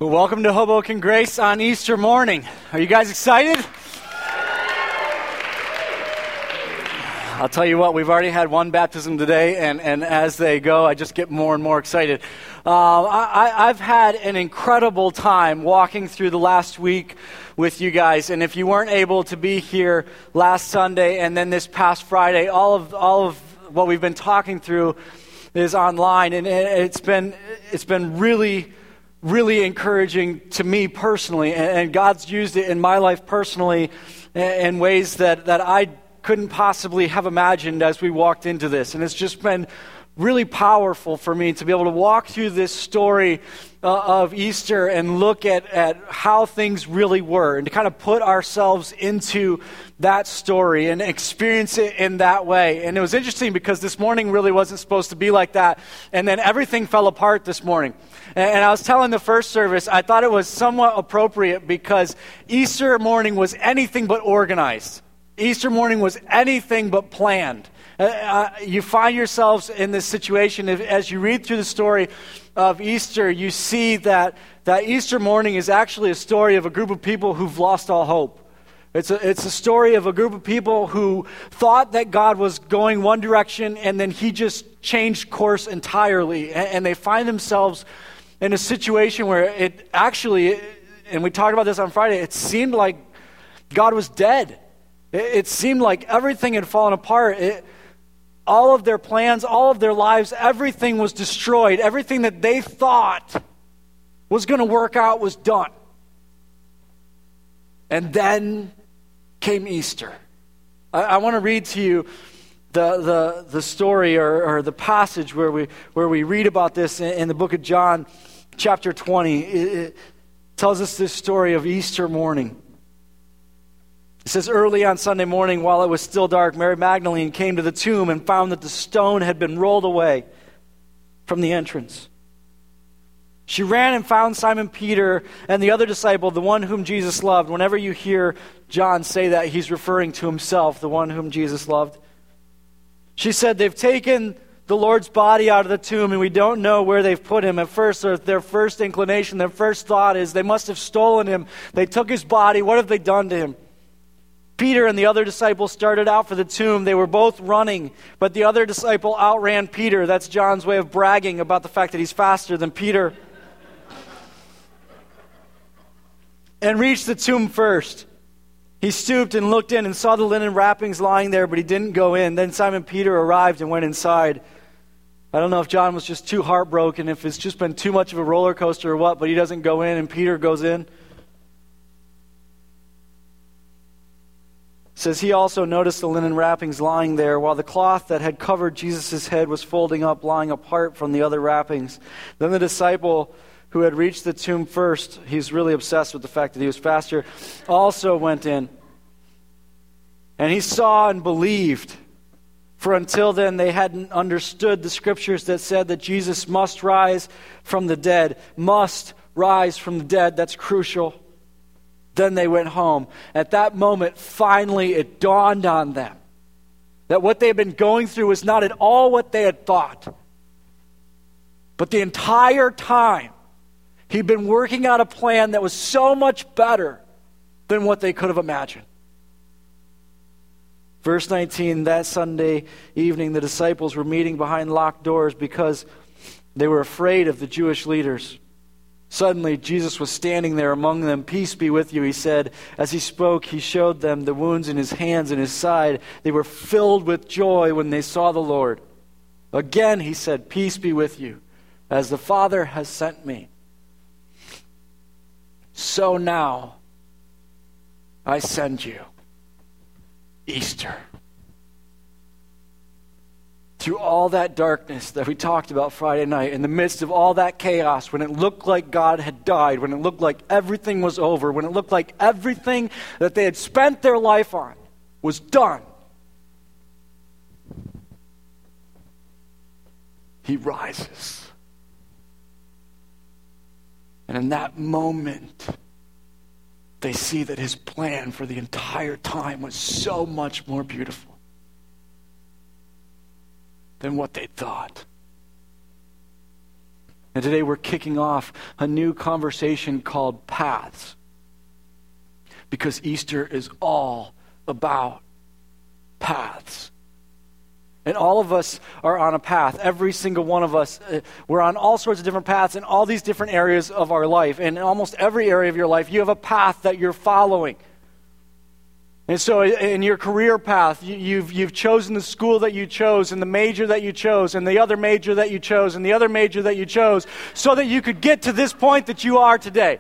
Well, welcome to Hoboken Grace on Easter morning. Are you guys excited? I'll tell you what, we've already had one baptism today, and as they go, I just get more and more excited. I've had an incredible time walking through the last week with you guys, and if you weren't able to be here last Sunday and then this past Friday, all of what we've been talking through is online, and it's been really encouraging to me personally, and God's used it in my life personally in ways that I couldn't possibly have imagined as we walked into this. And it's just been really powerful for me to be able to walk through this story of Easter and look at how things really were, and to kind of put ourselves into that story and experience it in that way. And it was interesting because this morning really wasn't supposed to be like that, and then everything fell apart this morning. And I was telling the first service, I thought it was somewhat appropriate because Easter morning was anything but organized. Easter morning was anything but planned. You find yourselves in this situation as you read through the story of Easter. You see that Easter morning is actually a story of a group of people who've lost all hope. It's a story of a group of people who thought that God was going one direction, and then he just changed course entirely. And they find themselves in a situation where it actually, and we talked about this on Friday, it seemed like God was dead. It seemed like everything had fallen apart. All of their plans, all of their lives, everything was destroyed. Everything that they thought was going to work out was done. And then came Easter. I want to read to you the story or the passage where we read about this in the book of John, chapter 20. It tells us this story of Easter morning. It says, early on Sunday morning, while it was still dark, Mary Magdalene came to the tomb and found that the stone had been rolled away from the entrance. She ran and found Simon Peter and the other disciple, the one whom Jesus loved. Whenever you hear John say that, he's referring to himself, the one whom Jesus loved. She said, they've taken the Lord's body out of the tomb, and we don't know where they've put him. At first, their first inclination, their first thought is they must have stolen him. They took his body. What have they done to him? Peter and the other disciple started out for the tomb. They were both running, but the other disciple outran Peter. That's John's way of bragging about the fact that he's faster than Peter. And reached the tomb first. He stooped and looked in and saw the linen wrappings lying there, but he didn't go in. Then Simon Peter arrived and went inside. I don't know if John was just too heartbroken, if it's just been too much of a roller coaster or what, but he doesn't go in and Peter goes in. It says he also noticed the linen wrappings lying there, while the cloth that had covered Jesus' head was folding up, lying apart from the other wrappings. Then the disciple who had reached the tomb first, he's really obsessed with the fact that he was faster, also went in. And he saw and believed. For until then they hadn't understood the scriptures that said that Jesus must rise from the dead. Must rise from the dead. That's crucial. Then they went home. At that moment, finally, it dawned on them that what they had been going through was not at all what they had thought. But the entire time, he'd been working out a plan that was so much better than what they could have imagined. Verse 19, that Sunday evening, the disciples were meeting behind locked doors because they were afraid of the Jewish leaders. Suddenly, Jesus was standing there among them. Peace be with you, he said. As he spoke, he showed them the wounds in his hands and his side. They were filled with joy when they saw the Lord. Again, he said, peace be with you. As the Father has sent me, so now I send you. Easter. Through all that darkness that we talked about Friday night, in the midst of all that chaos, when it looked like God had died, when it looked like everything was over, when it looked like everything that they had spent their life on was done, he rises. And in that moment, they see that his plan for the entire time was so much more beautiful than what they thought. And today we're kicking off a new conversation called Paths. Because Easter is all about paths. And all of us are on a path. Every single one of us, we're on all sorts of different paths in all these different areas of our life. And in almost every area of your life, you have a path that you're following. And so in your career path, you've chosen the school that you chose and the major that you chose and the other major that you chose and the other major that you chose so that you could get to this point that you are today.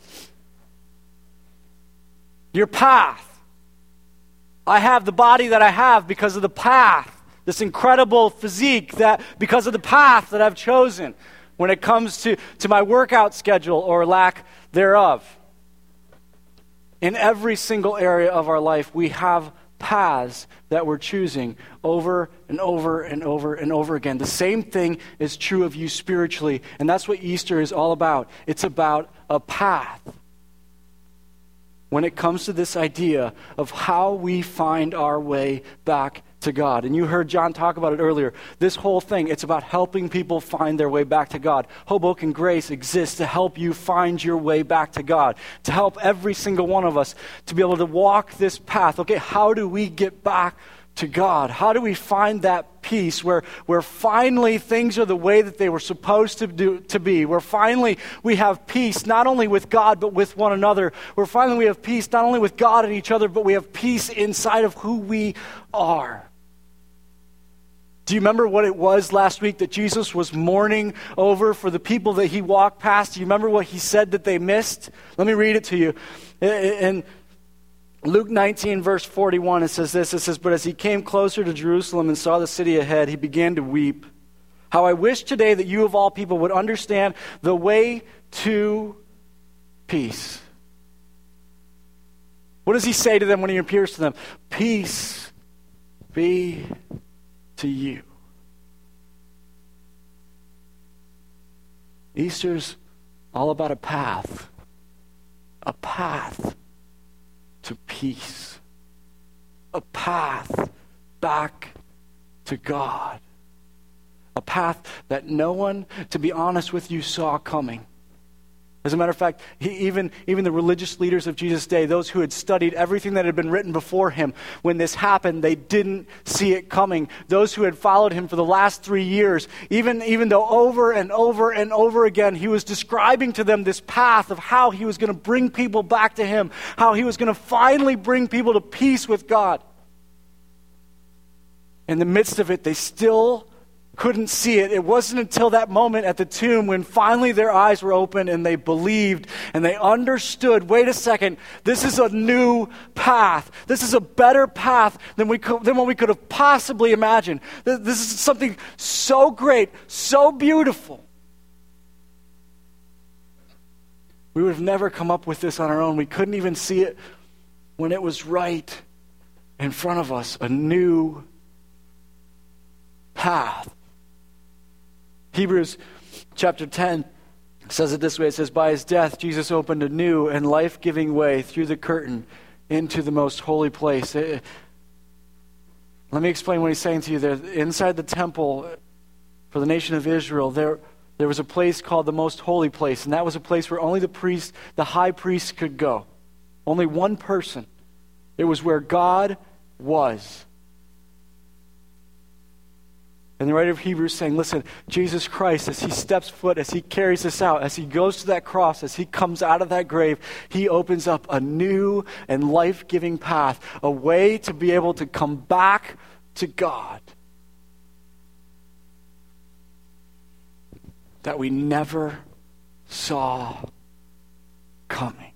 Your path. I have the body that I have because of the path. This incredible physique that because of the path that I've chosen when it comes to my workout schedule or lack thereof. In every single area of our life, we have paths that we're choosing over and over and over and over again. The same thing is true of you spiritually, and that's what Easter is all about. It's about a path. When it comes to this idea of how we find our way back to God. And you heard John talk about it earlier. This whole thing, it's about helping people find their way back to God. Hoboken Grace exists to help you find your way back to God, to help every single one of us to be able to walk this path. Okay, how do we get back to God? How do we find that peace where finally things are the way that they were supposed to be, where finally we have peace not only with God but with one another, where finally we have peace not only with God and each other, but we have peace inside of who we are. Do you remember what it was last week that Jesus was mourning over for the people that he walked past? Do you remember what he said that they missed? Let me read it to you. In Luke 19, verse 41, it says this. It says, "But as he came closer to Jerusalem and saw the city ahead, he began to weep. How I wish today that you of all people would understand the way to peace." What does he say to them when he appears to them? Peace be to you. Easter's all about a path to peace, a path back to God, a path that no one, to be honest with you, saw coming. As a matter of fact, even the religious leaders of Jesus' day, those who had studied everything that had been written before him, when this happened, they didn't see it coming. Those who had followed him for the last 3 years, even though over and over and over again, he was describing to them this path of how he was going to bring people back to him, how he was going to finally bring people to peace with God. In the midst of it, they still couldn't see it. It wasn't until that moment at the tomb when finally their eyes were open and they believed and they understood, wait a second, this is a new path. This is a better path than what we could have possibly imagined. This is something so great, so beautiful. We would have never come up with this on our own. We couldn't even see it when it was right in front of us. A new path. Hebrews chapter 10 says it this way. It says, "By his death, Jesus opened a new and life-giving way through the curtain into the most holy place." Let me explain what he's saying to you there. Inside the temple for the nation of Israel, there was a place called the most holy place, and that was a place where only the high priest could go. Only one person. It was where God was. And the writer of Hebrews is saying, listen, Jesus Christ, as he steps foot, as he carries us out, as he goes to that cross, as he comes out of that grave, he opens up a new and life-giving path, a way to be able to come back to God that we never saw coming.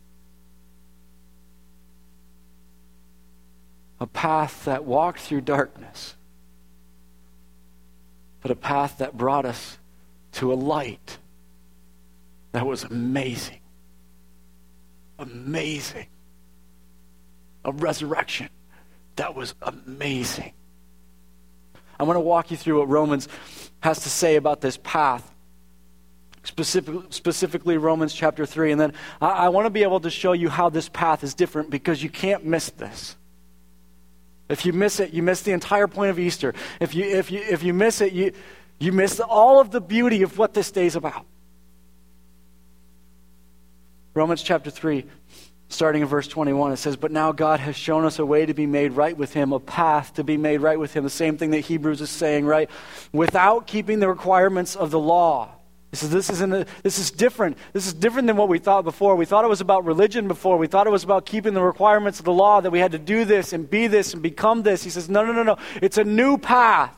A path that walked through darkness, but a path that brought us to a light that was amazing. Amazing. A resurrection that was amazing. I want to walk you through what Romans has to say about this path. Specifically Romans chapter 3. And then I want to be able to show you how this path is different, because you can't miss this. If you miss it, you miss the entire point of Easter. If you miss it, You miss all of the beauty of what this day is about. Romans chapter 3, starting in verse 21, it says, "But now God has shown us a way to be made right with him, a path to be made right with him." The same thing that Hebrews is saying, right? "Without keeping the requirements of the law." He says, this is different. This is different than what we thought before. We thought it was about religion before. We thought it was about keeping the requirements of the law, that we had to do this and be this and become this. He says, no. It's a new path.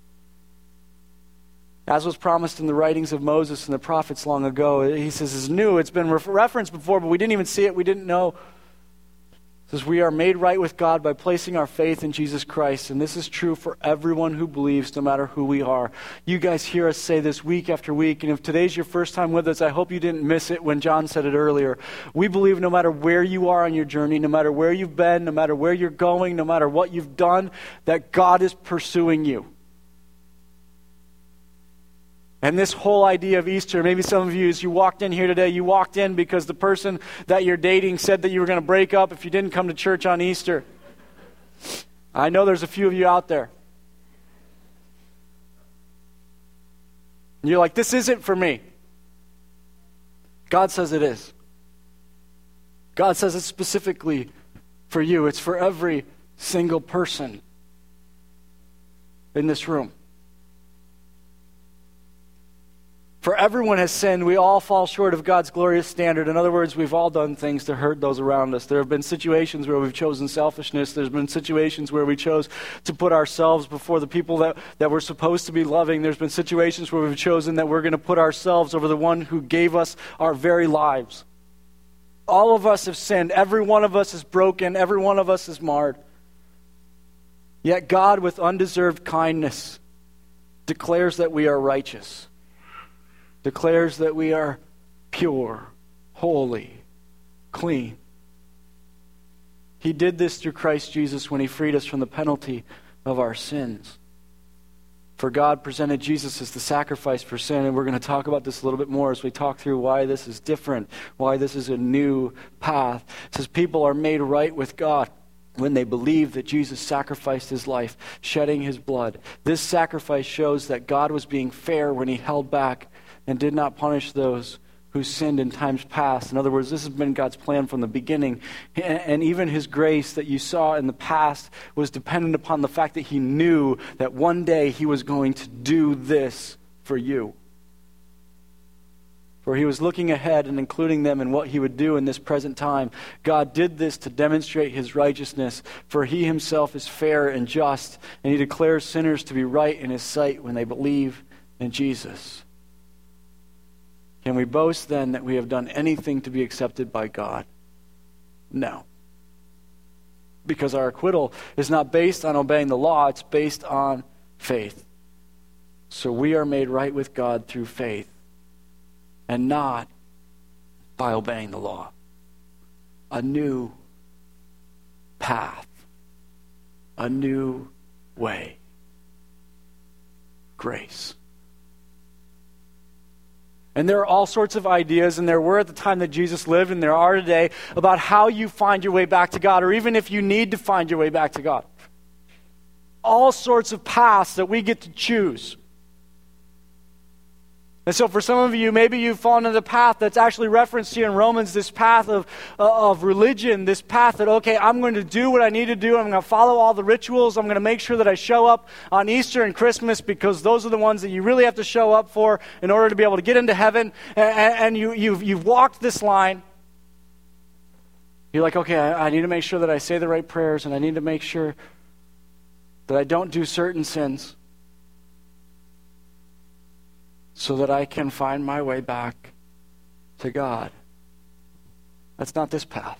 As was promised in the writings of Moses and the prophets long ago. He says it's new. It's been referenced before, but we didn't even see it. We didn't know. He says we are made right with God by placing our faith in Jesus Christ. And this is true for everyone who believes, no matter who we are. You guys hear us say this week after week. And if today's your first time with us, I hope you didn't miss it when John said it earlier. We believe no matter where you are on your journey, no matter where you've been, no matter where you're going, no matter what you've done, that God is pursuing you. And this whole idea of Easter, maybe some of you, as you walked in here today, you walked in because the person that you're dating said that you were going to break up if you didn't come to church on Easter. I know there's a few of you out there. And you're like, this isn't for me. God says it is. God says it's specifically for you. It's for every single person in this room. For everyone has sinned. We all fall short of God's glorious standard. In other words, we've all done things to hurt those around us. There have been situations where we've chosen selfishness. There's been situations where we chose to put ourselves before the people that we're supposed to be loving. There's been situations where we've chosen that we're going to put ourselves over the one who gave us our very lives. All of us have sinned. Every one of us is broken. Every one of us is marred. Yet God, with undeserved kindness, declares that we are righteous. Declares that we are pure, holy, clean. He did this through Christ Jesus when he freed us from the penalty of our sins. For God presented Jesus as the sacrifice for sin, and we're going to talk about this a little bit more as we talk through why this is different, why this is a new path. It says people are made right with God when they believe that Jesus sacrificed his life, shedding his blood. This sacrifice shows that God was being fair when he held back and did not punish those who sinned in times past. In other words, this has been God's plan from the beginning. And even his grace that you saw in the past was dependent upon the fact that he knew that one day he was going to do this for you. For he was looking ahead and including them in what he would do in this present time. God did this to demonstrate his righteousness, for he himself is fair and just, and he declares sinners to be right in his sight when they believe in Jesus. Can we boast then that we have done anything to be accepted by God? No. Because our acquittal is not based on obeying the law, it's based on faith. So we are made right with God through faith and not by obeying the law. A new path. A new way. Grace. And there are all sorts of ideas, and there were at the time that Jesus lived, and there are today, about how you find your way back to God, or even if you need to find your way back to God. All sorts of paths that we get to choose. And so for some of you, maybe you've fallen into the path that's actually referenced here in Romans, this path of religion, this path that, okay, I'm going to do what I need to do. I'm going to follow all the rituals. I'm going to make sure that I show up on Easter and Christmas because those are the ones that you really have to show up for in order to be able to get into heaven. And you've walked this line. You're like, okay, I need to make sure that I say the right prayers, and I need to make sure that I don't do certain sins, so that I can find my way back to God. That's not this path.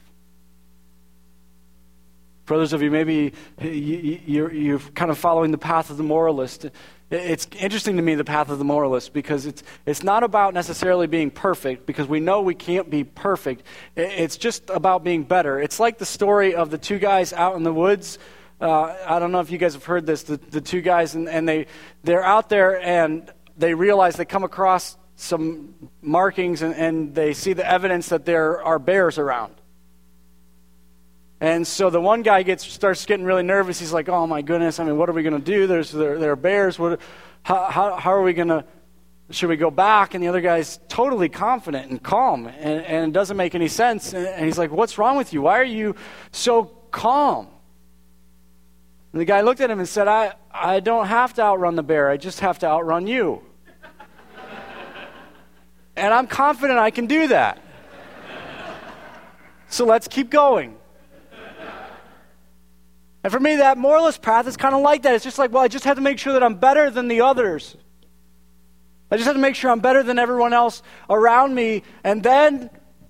For others of you, maybe you're kind of following the path of the moralist. It's interesting to me, the path of the moralist, because it's not about necessarily being perfect, because we know we can't be perfect. It's just about being better. It's like the story of the two guys out in the woods. I don't know if you guys have heard this. The two guys, and they're out there, and they realize they come across some markings and they see the evidence that there are bears around. And so the one guy starts getting really nervous. He's like, oh my goodness, what are we going to do? There are bears. How are we going to, should we go back? And the other guy's totally confident and calm, and it doesn't make any sense. And he's like, what's wrong with you? Why are you so calm? And the guy looked at him and said, I don't have to outrun the bear. I just have to outrun you. And I'm confident I can do that. So let's keep going. And for me, that moralist path is kind of like that. It's just like, well, I just have to make sure that I'm better than the others. I just have to make sure I'm better than everyone else around me, and then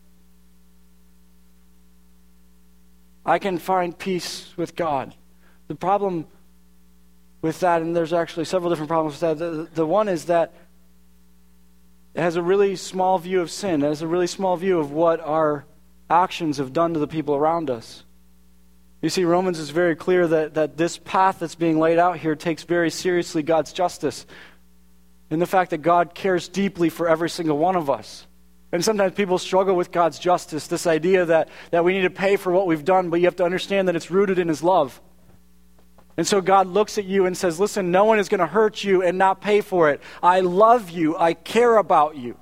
I can find peace with God. The problem with that, and there's actually several different problems with that, the one is that it has a really small view of sin. It has a really small view of what our actions have done to the people around us. You see, Romans is very clear that this path that's being laid out here takes very seriously God's justice and the fact that God cares deeply for every single one of us. And sometimes people struggle with God's justice, this idea that we need to pay for what we've done, but you have to understand that it's rooted in His love. And so God looks at you and says, listen, no one is going to hurt you and not pay for it. I love you. I care about you.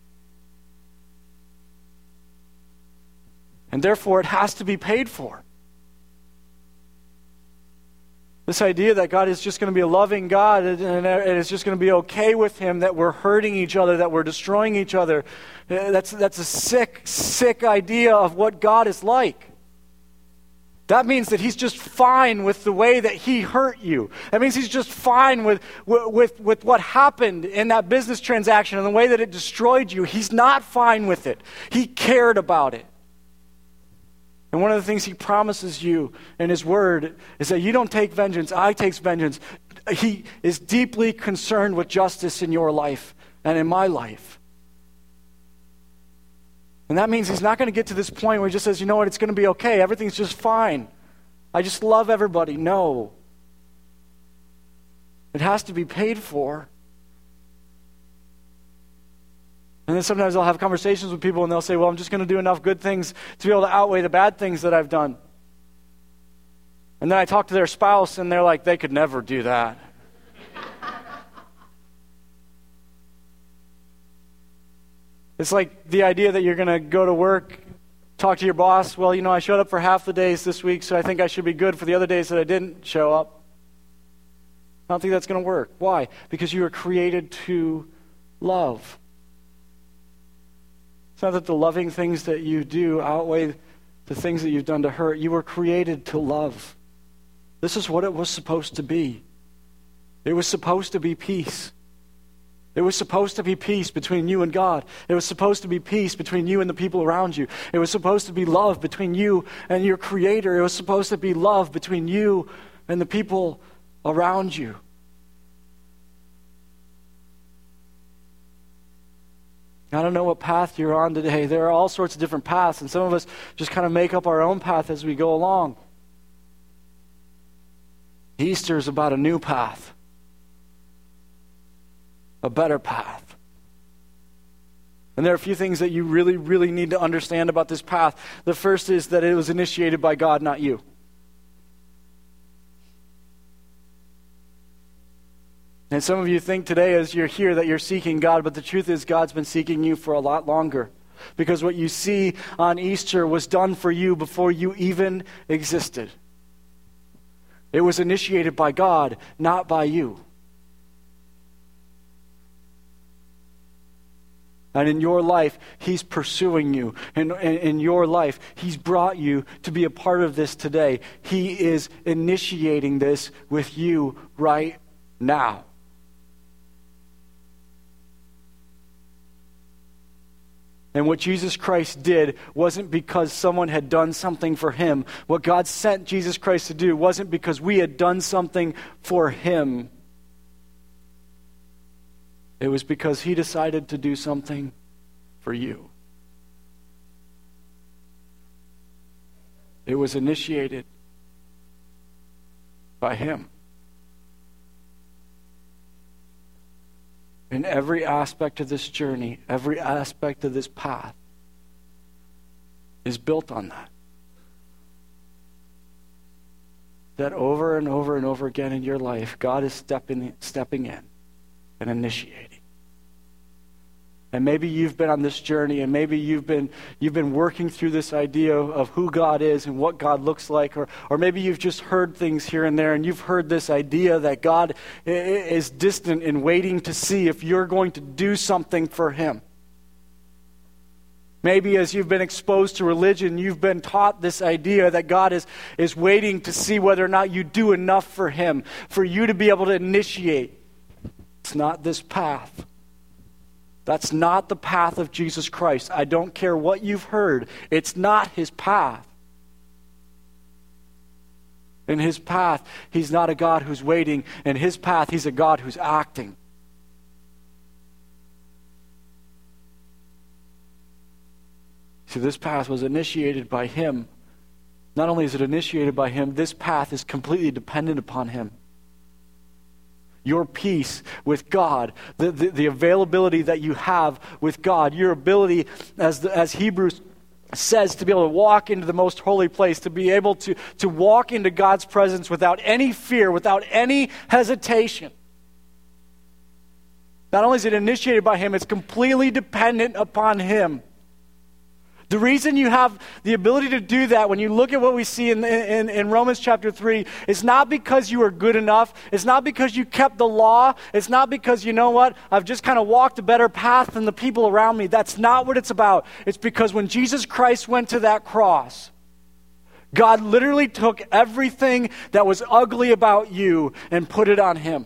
And therefore, it has to be paid for. This idea that God is just going to be a loving God and it's just going to be okay with Him that we're hurting each other, that we're destroying each other, that's a sick idea of what God is like. That means that He's just fine with the way that He hurt you. That means He's just fine with what happened in that business transaction and the way that it destroyed you. He's not fine with it. He cared about it. And one of the things He promises you in His Word is that you don't take vengeance, I take vengeance. He is deeply concerned with justice in your life and in my life. And that means He's not going to get to this point where He just says, you know what, it's going to be okay, everything's just fine. I just love everybody. No. It has to be paid for. And then sometimes I'll have conversations with people and they'll say, well, I'm just going to do enough good things to be able to outweigh the bad things that I've done. And then I talk to their spouse and they're like, they could never do that. It's like the idea that you're going to go to work, talk to your boss, well, I showed up for half the days this week, so I think I should be good for the other days that I didn't show up. I don't think that's going to work. Why? Because you were created to love. It's not that the loving things that you do outweigh the things that you've done to hurt. You were created to love. This is what it was supposed to be. It was supposed to be peace. It was supposed to be peace between you and God. It was supposed to be peace between you and the people around you. It was supposed to be love between you and your Creator. It was supposed to be love between you and the people around you. I don't know what path you're on today. There are all sorts of different paths, and some of us just kind of make up our own path as we go along. Easter is about a new path, a better path. And there are a few things that you really, really need to understand about this path. The first is that it was initiated by God, not you. And some of you think today as you're here that you're seeking God, but the truth is God's been seeking you for a lot longer. Because what you see on Easter was done for you before you even existed. It was initiated by God, not by you. And in your life, He's pursuing you. And in your life, He's brought you to be a part of this today. He is initiating this with you right now. And what Jesus Christ did wasn't because someone had done something for Him. What God sent Jesus Christ to do wasn't because we had done something for Him. It was because He decided to do something for you. It was initiated by Him. In every aspect of this journey, every aspect of this path is built on that. that over and over and over again in your life, God is stepping in and initiating. And maybe you've been on this journey, and maybe you've been working through this idea of who God is and what God looks like, or maybe you've just heard things here and there, and you've heard this idea that God is distant and waiting to see if you're going to do something for Him. Maybe as you've been exposed to religion, you've been taught this idea that God is waiting to see whether or not you do enough for Him, for you to be able to initiate. It's not this path. That's not the path of Jesus Christ. I don't care what you've heard. It's not His path. In His path, He's not a God who's waiting. In His path, He's a God who's acting. See, this path was initiated by Him. Not only is it initiated by Him, this path is completely dependent upon Him. Your peace with God, the availability that you have with God, your ability, as Hebrews says, to be able to walk into the most holy place, to be able to walk into God's presence without any fear, without any hesitation. Not only is it initiated by Him, it's completely dependent upon Him. The reason you have the ability to do that, when you look at what we see in Romans chapter 3, is not because you are good enough. It's not because you kept the law. It's not because, you know what, I've just kind of walked a better path than the people around me. That's not what it's about. It's because when Jesus Christ went to that cross, God literally took everything that was ugly about you and put it on Him.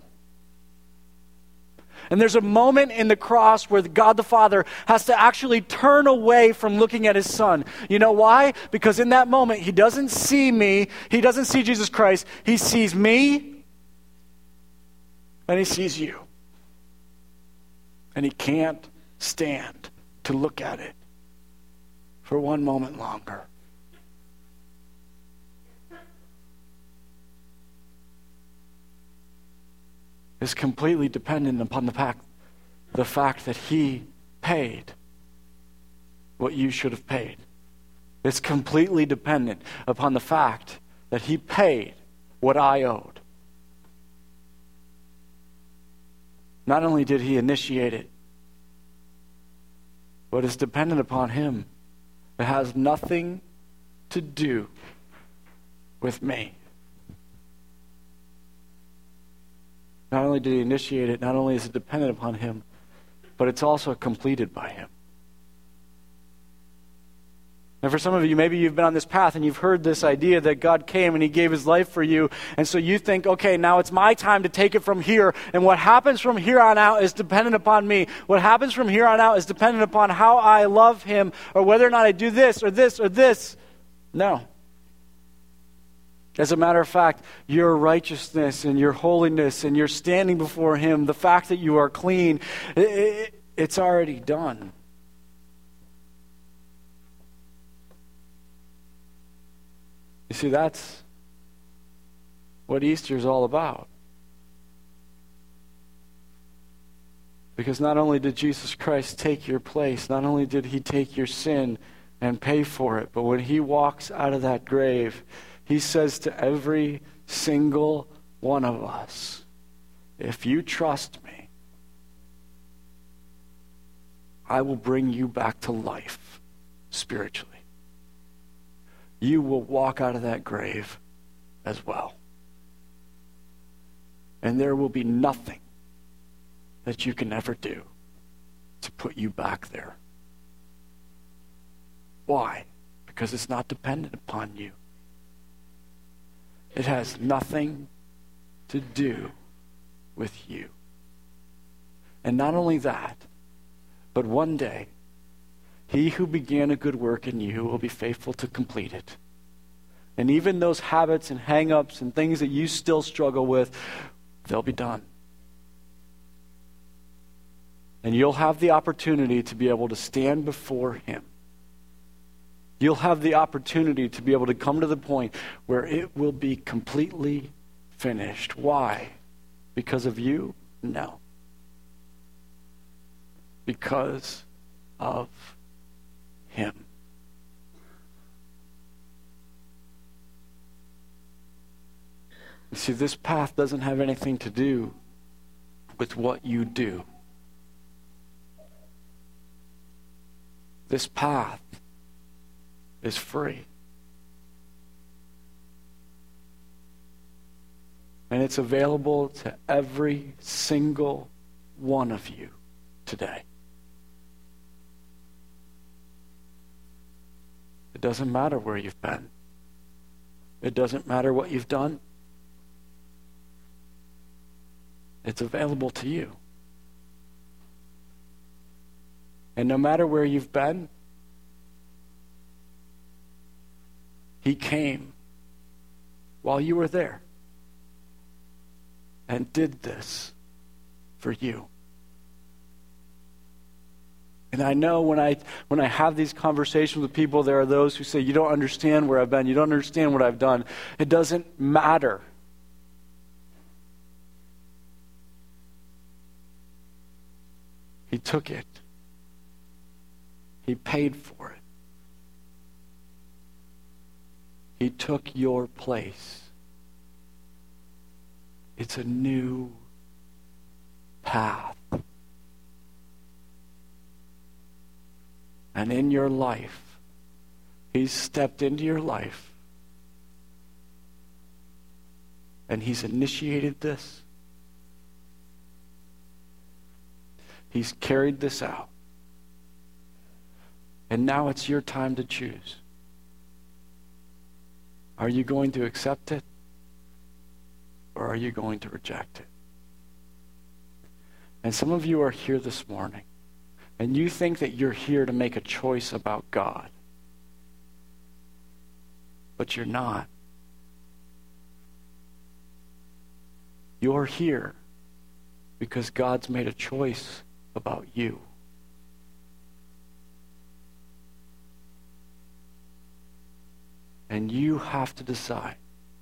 And there's a moment in the cross where God the Father has to actually turn away from looking at His Son. You know why? Because in that moment, He doesn't see me. He doesn't see Jesus Christ. He sees me, and He sees you. And He can't stand to look at it for one moment longer. Is completely dependent upon the fact that He paid what you should have paid. It's completely dependent upon the fact that He paid what I owed. Not only did He initiate it, but it's dependent upon Him. It has nothing to do with me. Not only did He initiate it, not only is it dependent upon Him, but it's also completed by Him. And for some of you, maybe you've been on this path and you've heard this idea that God came and He gave His life for you. And so you think, okay, now it's my time to take it from here. And what happens from here on out is dependent upon me. What happens from here on out is dependent upon how I love Him, or whether or not I do this or this or this. No. As a matter of fact, your righteousness and your holiness and your standing before Him, the fact that you are clean, it's already done. You see, that's what Easter is all about. Because not only did Jesus Christ take your place, not only did He take your sin and pay for it, but when He walks out of that grave, He says to every single one of us, if you trust me, I will bring you back to life spiritually. You will walk out of that grave as well. And there will be nothing that you can ever do to put you back there. Why? Because it's not dependent upon you. It has nothing to do with you. And not only that, but one day, He who began a good work in you will be faithful to complete it. And even those habits and hang-ups and things that you still struggle with, they'll be done. And you'll have the opportunity to be able to stand before Him. You'll have the opportunity to be able to come to the point where it will be completely finished. Why? Because of you? No. Because of Him. You see, this path doesn't have anything to do with what you do. This path is free. And it's available to every single one of you today. It doesn't matter where you've been. It doesn't matter what you've done. It's available to you. And no matter where you've been, He came while you were there and did this for you. And I know when I have these conversations with people, there are those who say, you don't understand where I've been, you don't understand what I've done. It doesn't matter. He took it. He paid for it. He took your place. It's a new path. And in your life, He's stepped into your life. And He's initiated this. He's carried this out. And now it's your time to choose. Are you going to accept it? Or are you going to reject it? And some of you are here this morning, and you think that you're here to make a choice about God. But you're not. You're here because God's made a choice about you. And you have to decide,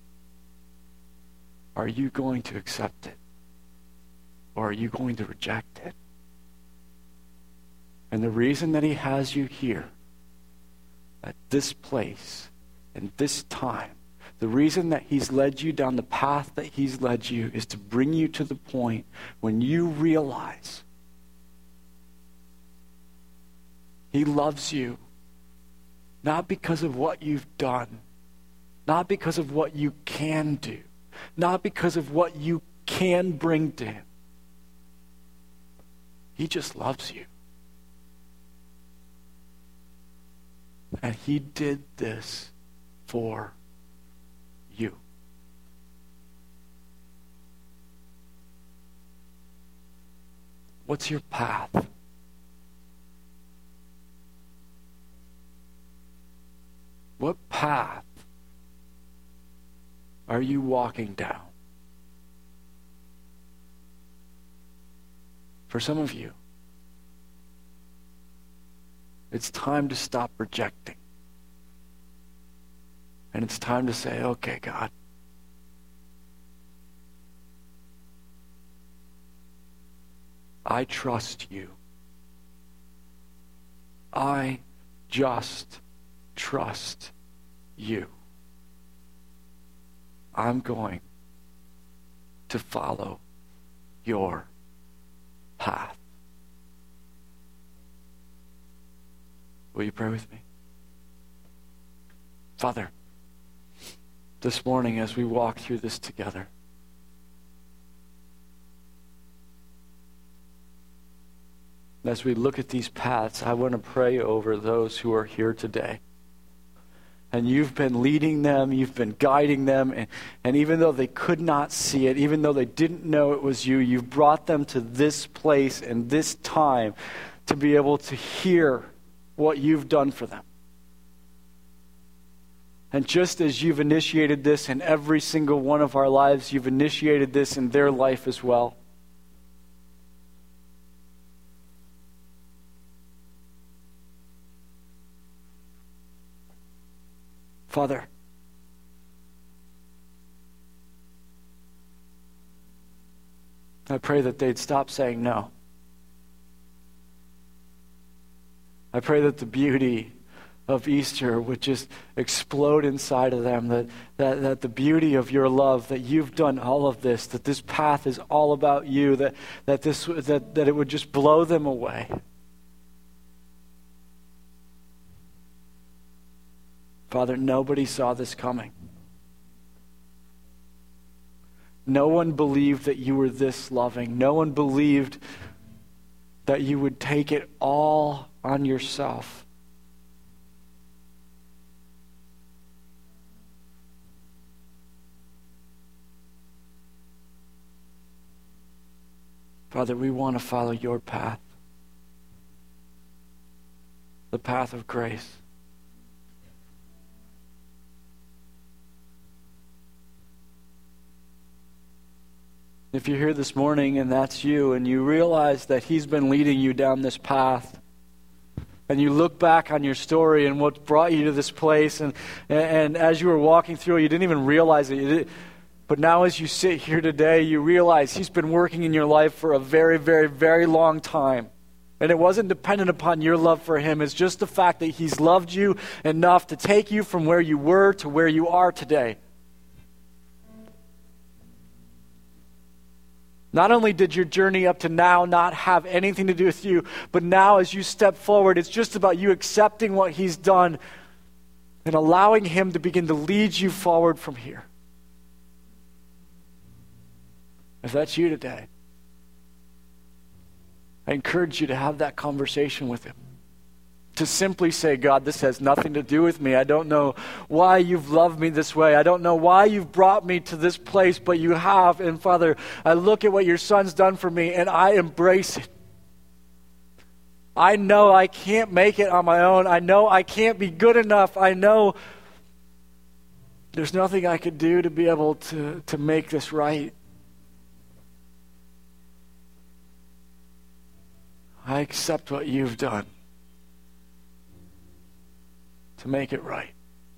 are you going to accept it? Or are you going to reject it? And the reason that He has you here, at this place, and this time, the reason that He's led you down the path that He's led you is to bring you to the point when you realize He loves you, not because of what you've done, not because of what you can do, not because of what you can bring to Him. He just loves you. And He did this for you. What's your path? What path are you walking down? For some of you, it's time to stop rejecting. And it's time to say, okay, God, I trust you. I just trust you. I'm going to follow your path. Will you pray with me? Father, this morning as we walk through this together, as we look at these paths, I want to pray over those who are here today. And you've been leading them, you've been guiding them, and even though they could not see it, even though they didn't know it was you, you've brought them to this place and this time to be able to hear what you've done for them. And just as you've initiated this in every single one of our lives, you've initiated this in their life as well. Father, I pray that they'd stop saying no. I pray that the beauty of Easter would just explode inside of them, that the beauty of your love, that you've done all of this, that this path is all about you, that it would just blow them away. Father, nobody saw this coming. No one believed that you were this loving. No one believed that you would take it all on yourself. Father, we want to follow your path, the path of grace. If you're here this morning and that's you, and you realize that he's been leading you down this path, and you look back on your story and what brought you to this place, and as you were walking through, you didn't even realize it. But now as you sit here today, you realize he's been working in your life for a very, very, very long time. And it wasn't dependent upon your love for him. It's just the fact that he's loved you enough to take you from where you were to where you are today. Not only did your journey up to now not have anything to do with you, but now as you step forward, it's just about you accepting what he's done and allowing him to begin to lead you forward from here. If that's you today, I encourage you to have that conversation with him. To simply say, God, this has nothing to do with me. I don't know why you've loved me this way. I don't know why you've brought me to this place, but you have. And Father, I look at what your son's done for me and I embrace it. I know I can't make it on my own. I know I can't be good enough. I know there's nothing I could do to be able to make this right. I accept what you've done to make it right.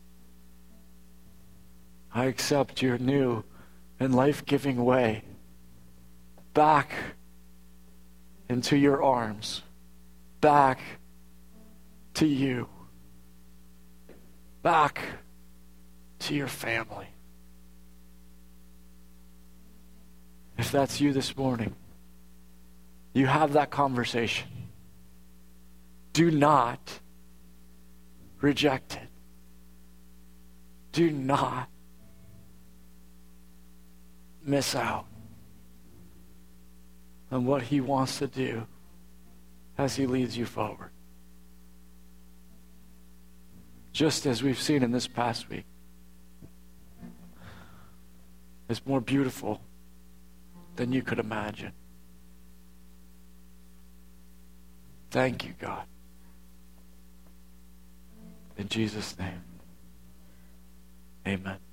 I accept your new and life-giving way back into your arms, back to you, back to your family. If that's you this morning, you have that conversation. Do not reject it. Do not miss out on what he wants to do as he leads you forward. Just as we've seen in this past week, it's more beautiful than you could imagine. Thank you, God. In Jesus' name, amen.